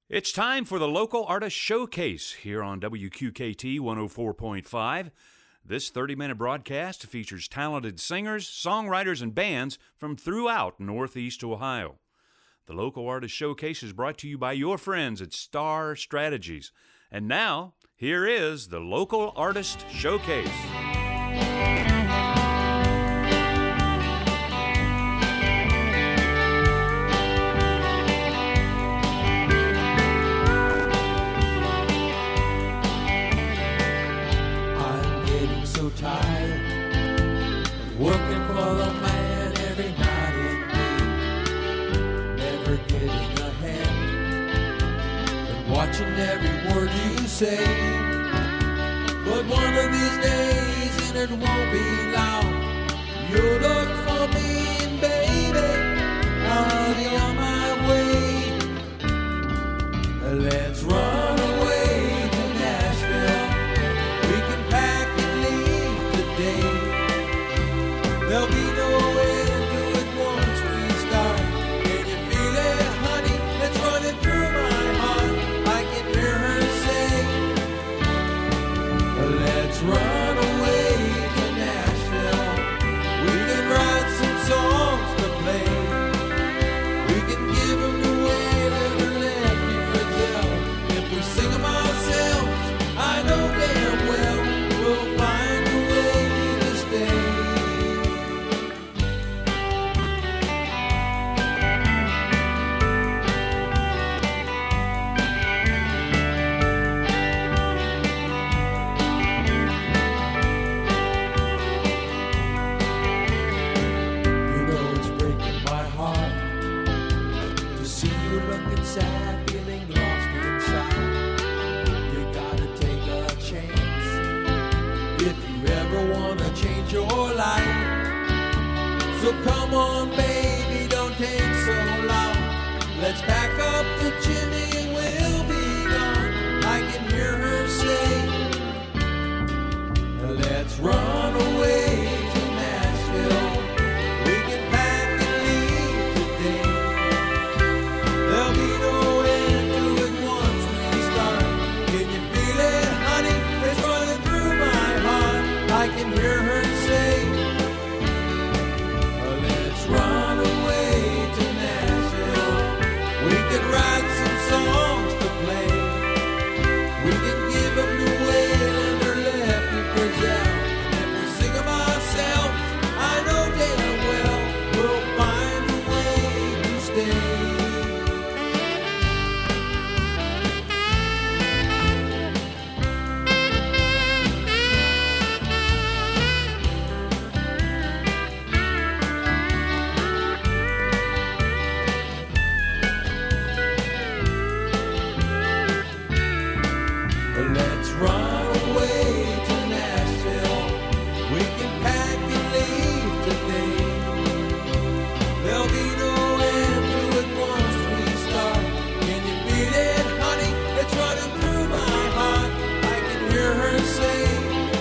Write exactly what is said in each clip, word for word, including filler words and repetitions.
It's time for the Local Artist Showcase here on W Q K T one oh four point five. This thirty-minute broadcast features talented singers, songwriters, and bands from throughout Northeast Ohio. The Local Artist Showcase is brought to you by your friends at Star Strategies. And now, here is the Local Artist Showcase. Working for the man every night and day, never getting ahead, and watching every word you say. But one of these days, and it won't be long, you'll look for me, and baby, I'll be on my way. Let's run away to Nashville. We can pack and leave today. There'll be no end to it once we start. Can you feel it, honey? It's running through my heart. I can hear her say, let's run away to Nashville. We can write some songs to play. We can give them to Waylon or Lefty Frizzell. If we sing them ourselves, I know damn well we'll find a way to stay. Sad, feeling lost inside. You gotta take a chance if you ever wanna change your life. So come on, baby, don't take so long. Let's pack up the chimney and we'll be gone. I can hear her say, let's run away to Nashville. We can pack and leave today. There'll be no end to it once we start. Can you feel it, honey? It's running through my heart. I can hear her say, let's run away to Nashville. We can write some songs to play. We can give them to Waylon or Lefty Frizzell. If we sing them ourselves, I know damn well we'll find a way to stay. Let's run away to Nashville. We can pack and leave today. There'll be no end to it once we start. Can you feel it, honey? It's running through my heart. I can hear her say,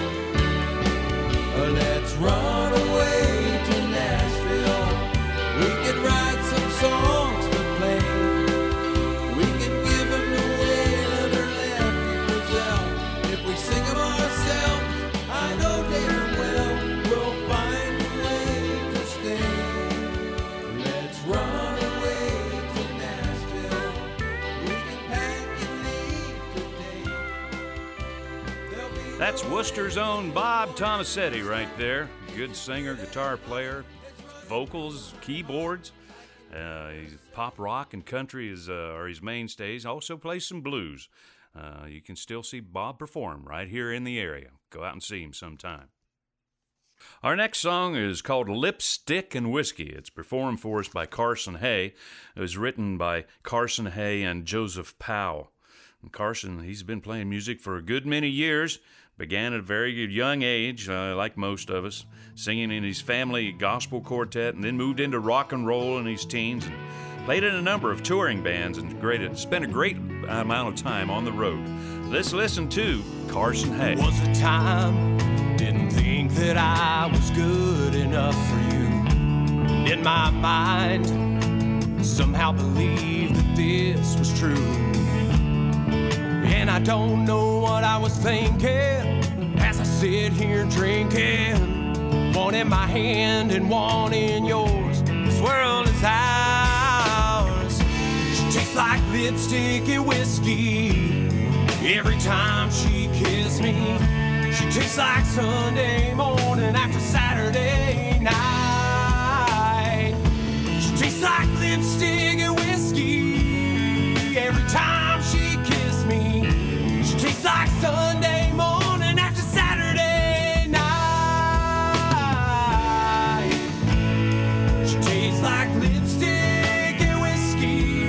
let's run away to Nashville. We can write some songs to play. We can give them to Waylon or Lefty Frizzell. If we sing them ourselves, I know damn well we'll find a way to stay. Let's run away to Nashville. We can pack and leave today. There'll be That's no Worcester's own Bob Tomasetti right there. Good singer, guitar player, vocals, keyboards. Uh, he's pop rock and country is, uh, are his mainstays. Also plays some blues. Uh, you can still see Bob perform right here in the area. Go out and see him sometime. Our next song is called Lipstick and Whiskey. It's performed for us by Carson Hay. It was written by Carson Hay and Joseph Powell. And Carson, he's been playing music for a good many years. Began at a very young age, uh, like most of us, singing in his family gospel quartet, and then moved into rock and roll in his teens, and played in a number of touring bands, and great, spent a great amount of time on the road. Let's listen to Carson Hay. Was a time, didn't think that I was good enough for you. In my mind, somehow believed that this was true. And I don't know what I was thinking as I sit here drinking. One in my hand and one in yours. This world is ours. She tastes like lipstick and whiskey every time she kisses me. She tastes like Sunday morning after Saturday night. She tastes like lipstick and whiskey every time she kisses me. She tastes like Sunday morning after Saturday night. She tastes like lipstick and whiskey.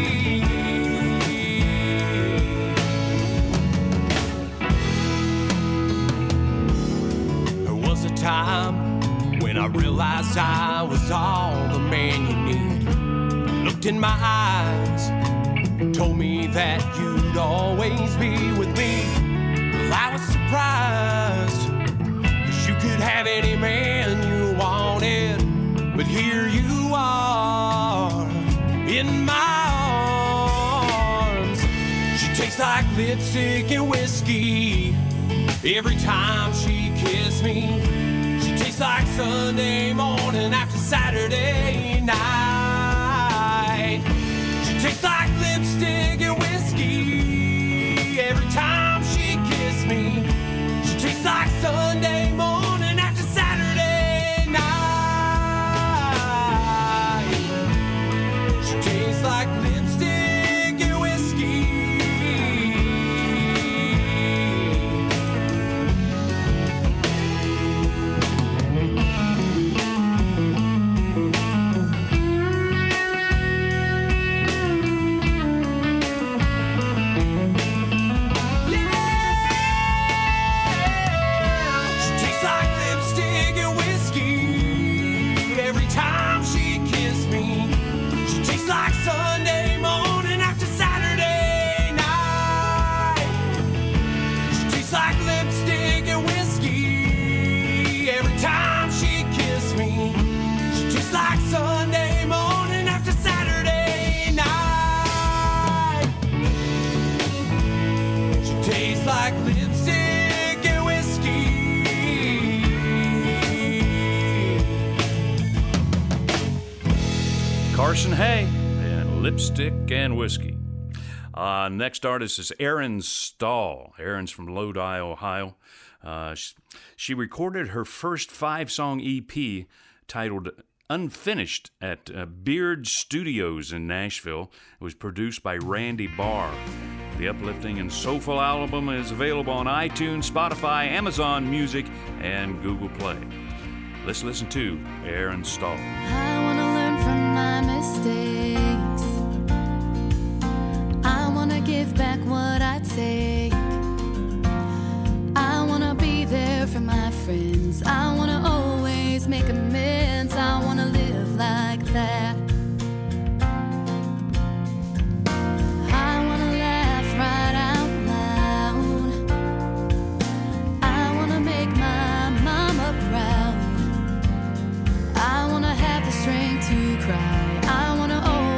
There was a time when I realized I was all the man you need. Looked in my eyes, told me that you'd always be with me. Well, I was surprised, 'cause you could have any man you wanted, but here you are in my arms. She tastes like lipstick and whiskey every time she kisses me. She tastes like Sunday morning after Saturday night. She tastes like lipstick and whiskey every time she kisses me. She tastes like Sunday morning after Saturday night. She tastes like lipstick and whiskey. Sunday morning after Saturday night. She tastes like lipstick and whiskey every time she kisses me. She tastes like Sunday morning after Saturday night. She tastes like lipstick and whiskey. Carson Hay. Lipstick and Whiskey. Uh, next artist is Erin Stahl. Erin's from Lodi, Ohio. Uh, she, she recorded her first five-song E P titled Unfinished at uh, Beard Studios in Nashville. It was produced by Randy Barr. The uplifting and soulful album is available on iTunes, Spotify, Amazon Music, and Google Play. Let's listen to Erin Stahl. I want to learn from my mistakes. I want to give back what I take. I want to be there for my friends. I want to always make amends. I want to live like that. I want to laugh right out loud. I want to make my mama proud. I want to have the strength to cry. I want to always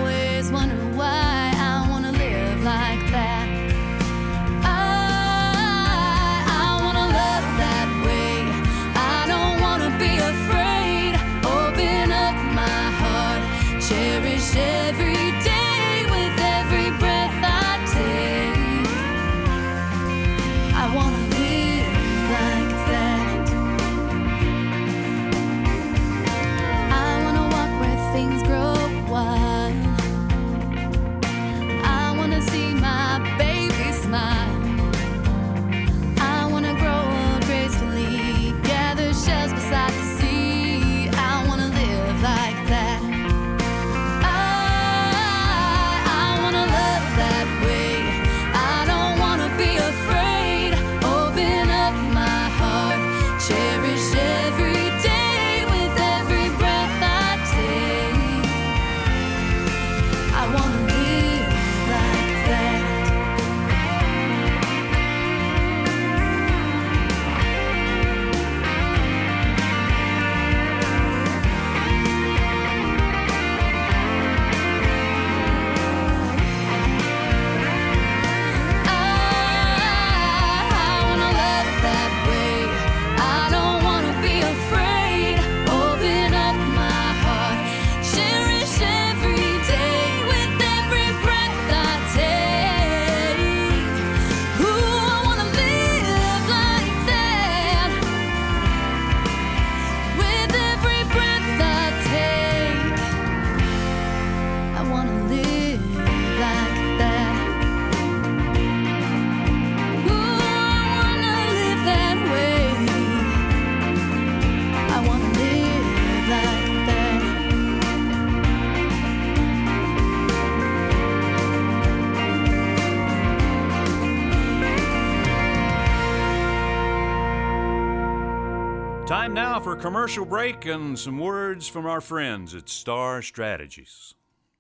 Time now for a commercial break and some words from our friends at Star Strategies.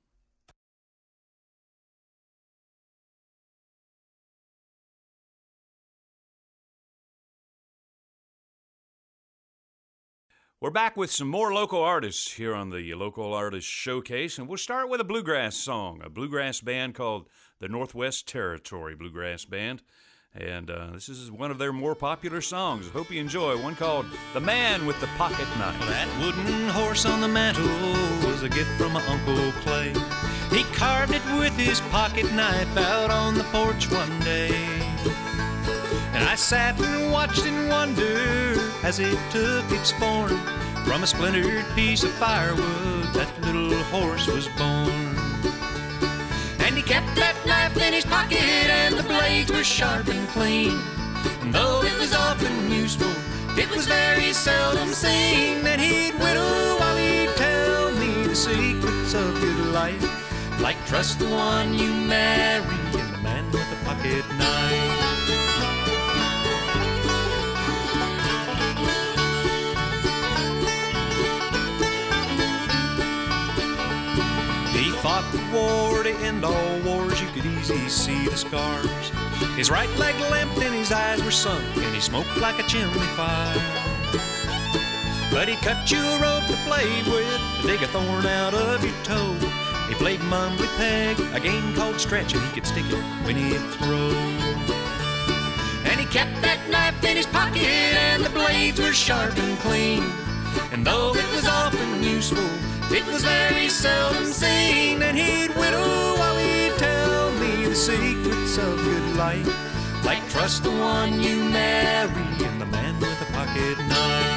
We're back with some more local artists here on the Local Artist Showcase, and we'll start with a bluegrass song, a bluegrass band called the Northwest Territory Bluegrass Band. And uh, this is one of their more popular songs. Hope you enjoy one called The Man with the Pocket Knife. That wooden horse on the mantle was a gift from my Uncle Clay. He carved it with his pocket knife out on the porch one day. And I sat and watched in wonder as it took its form. From a splintered piece of firewood, that little horse was born. And he kept that knife in his pocket, and the blades were sharp and clean. And though it was often useful, it was very seldom seen. And he'd whittle while he'd tell me the secrets of good life, like trust the one you marry and the man with the pocket knife. He fought the war to end all wars, you could easily see the scars. His right leg limped and his eyes were sunk, and he smoked like a chimney fire. But he cut you a rope to play with, to dig a thorn out of your toe. He played mumbly peg, a game called stretch, and he could stick it when he'd throw. And he kept that knife in his pocket, and the blades were sharp and clean. And though it was often useful, it was very seldom seen. And he'd whittle while he'd tell me the secrets of good life, like trust the one you marry and the man with a pocket knife.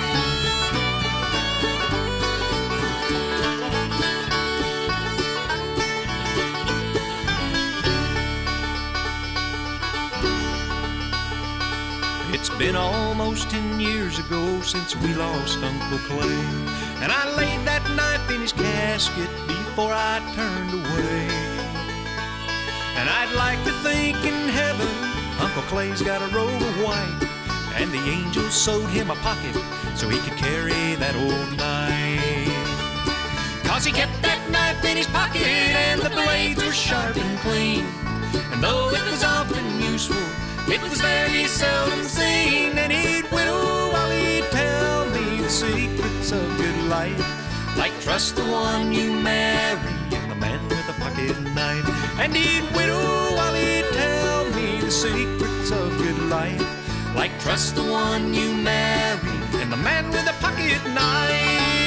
It's been almost ten years ago since we lost Uncle Clay, and I laid that knife in his casket before I turned away. And I'd like to think in heaven Uncle Clay's got a robe of white, and the angels sewed him a pocket so he could carry that old knife. Cause he kept that knife in his pocket, and the blades were sharp and clean. And though it was often useful, it was very seldom seen. And he'd whittle while he'd tell me the secrets of good life, like trust the one you marry and the man with a pocket knife. And he'd whittle while he'd tell me the secrets of good life, like trust the one you marry and the man with a pocket knife.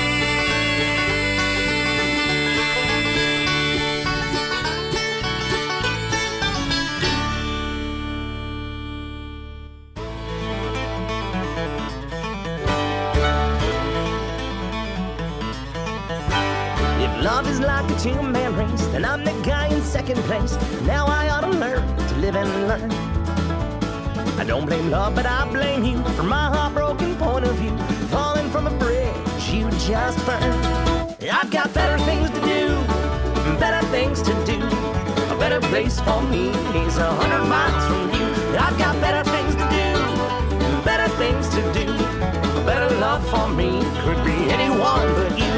Love is like a two-man race, and I'm the guy in second place. Now I ought to learn to live and learn. I don't blame love, but I blame you for my heartbroken point of view. Falling from a bridge you just burned. I've got better things to do, better things to do. A better place for me is a hundred miles from you. I've got better things to do, better things to do. A better love for me could be anyone but you.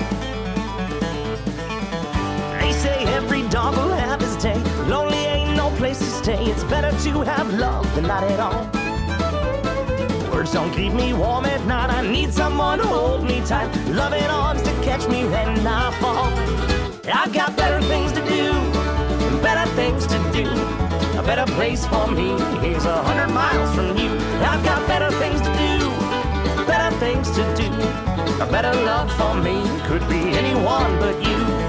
Say every dog will have his day. Lonely ain't no place to stay. It's better to have love than not at all. Words don't keep me warm at night. I need someone to hold me tight. Loving arms to catch me when I fall. I've got better things to do, better things to do. A better place for me is a hundred miles from you. I've got better things to do, better things to do. A better love for me could be anyone but you.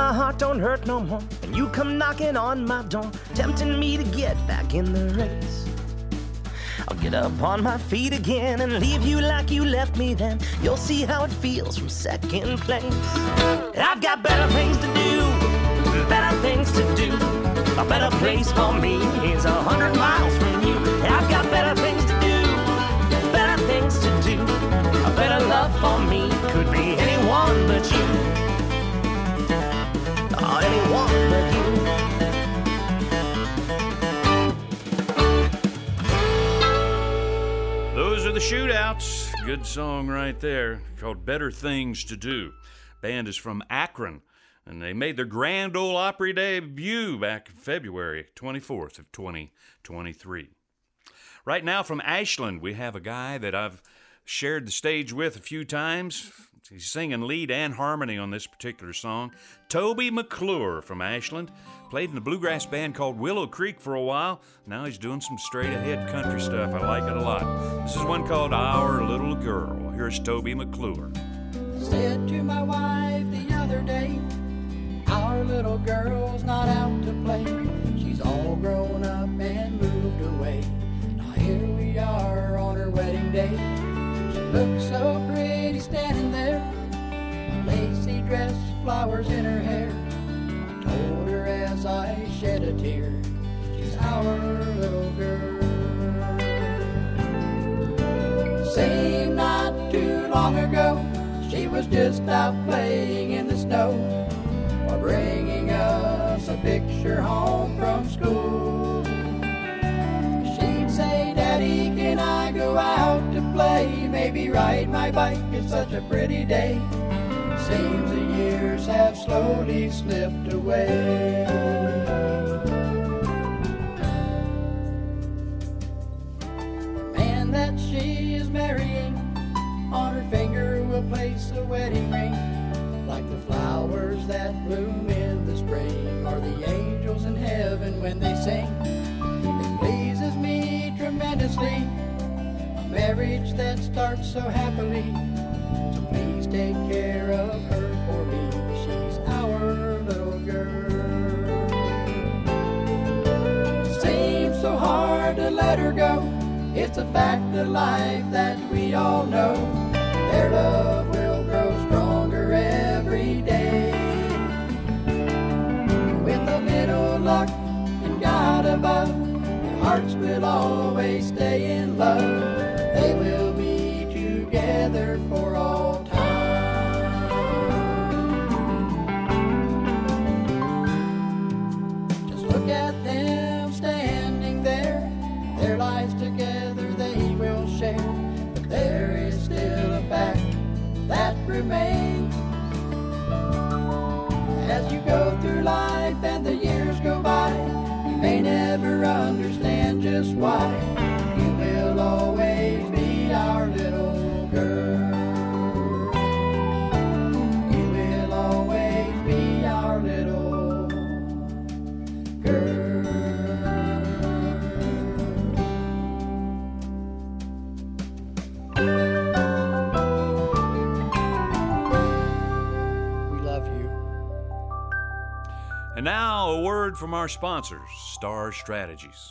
my heart don't hurt no more when you come knocking on my door, tempting me to get back in the race. I'll get up on my feet again and leave you like you left me then. You'll see how it feels from second place. I've got better things to do, better things to do. A better place for me is a hundred miles from you. I've got better things to do, better things to do. A better love for me could be anyone but you. Oh, anyone but you. Those are the Shootouts. Good song right there, called Better Things to Do. Band is from Akron, and they made their Grand Ole Opry debut back February twenty-fourth of twenty twenty-three. Right now from Ashland, we have a guy that I've shared the stage with a few times. He's singing lead and harmony on this particular song. Toby McClure from Ashland. Played in a bluegrass band called Willow Creek for a while. Now he's doing some straight-ahead country stuff. I like it a lot. This is one called Our Little Girl. Here's Toby McClure. I said to my wife the other day, our little girl's not out to play. She's all grown up and moved away. Now here we are on her wedding day. She looks so pretty standing there, a lacy dress, flowers in her hair. I told her as I shed a tear, she's our little girl. Same not too long ago, she was just out playing in the snow, or bringing us a picture home from school. She'd say, Daddy, can I go out to play? Maybe ride my bike, it's such a pretty day. Seems the years have slowly slipped away. The man that she is marrying, on her finger will place a wedding ring, like the flowers that bloom in the spring, or the angels in heaven when they sing. It pleases me tremendously, a marriage that starts so happily. So please take care of her for me, she's our little girl. It seems so hard to let her go, it's a fact of life that we all know. Their love will grow stronger every day. With a little luck and God above, their hearts will always stay in love. They will be together for all time. Just look at them standing there, their lives together they will share. But there is still a fact that remains. As you go through life and the years go by, you may never understand just why. You will always be our little girl. You will always be our little girl. And now, a word from our sponsors, Star Strategies.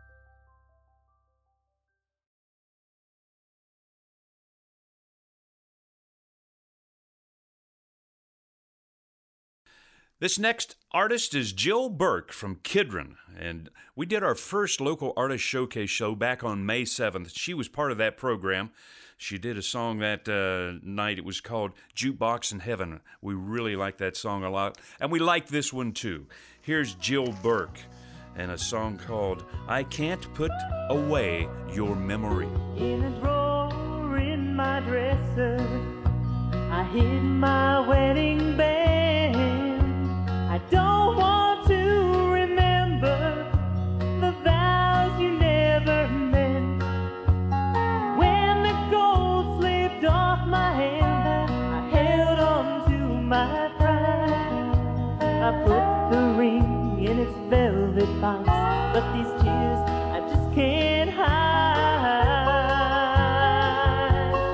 This next artist is Jill Burke from Kidron, and we did our first local artist showcase show back on May seventh. She was part of that program. She did a song that uh, night. It was called Jukebox in Heaven. We really liked that song a lot, and we like this one too. Here's Jill Burke and a song called I Can't Put Away Your Memory. In a drawer in my dresser, I hid my wedding band. I don't want to remember the vows you never meant. When the gold slipped off my hand, I held on to my pride. I put the ring in its velvet box, but these tears I just can't hide.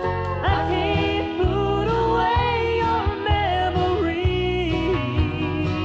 I can't put away your memory.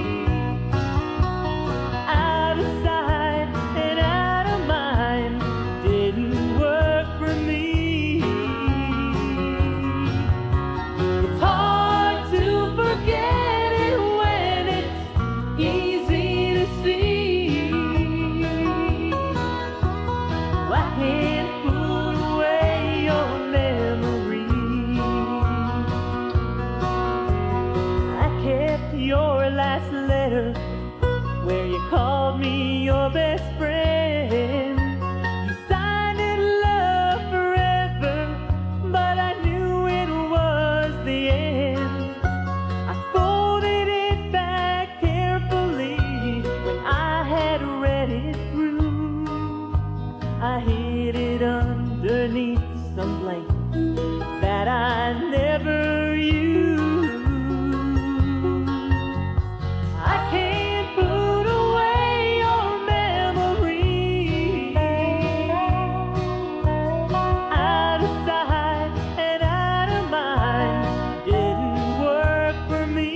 hid it underneath some blankets that I never used. I can't put away your memory. Out of sight and out of mind didn't work for me.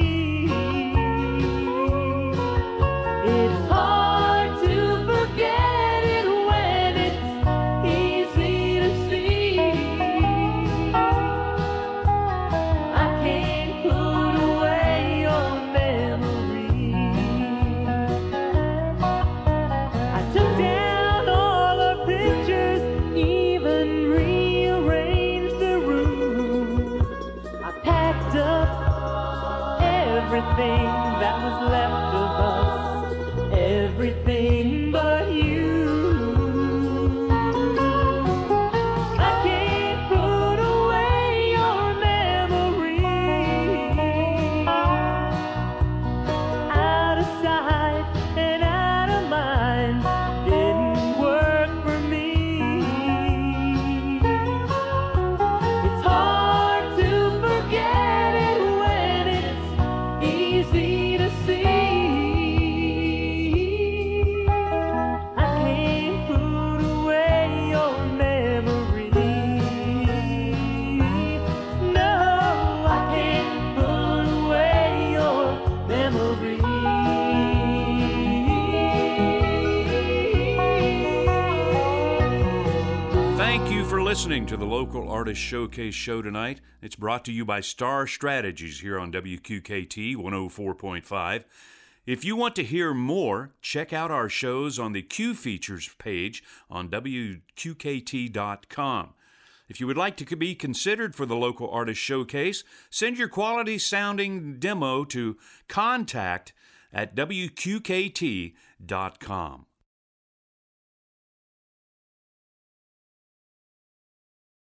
It's hard to forget it when it's easy to see. I can't put away your memory. I took down all the pictures, even rearranged the room. I packed up everything that was left of us, everything but you. I can't put away your memory. Out of sight and out of mind didn't work for me. It's hard to forget it when it's easy to see. I can't put away your memory. No, I can't put away your memory. Thank you for listening to the Local Artist Showcase show tonight. It's brought to you by Star Strategies here on W Q K T one oh four point five. If you want to hear more, check out our shows on the Q Features page on W Q K T dot com. If you would like to be considered for the Local Artist Showcase, send your quality sounding demo to contact at W Q K T dot com.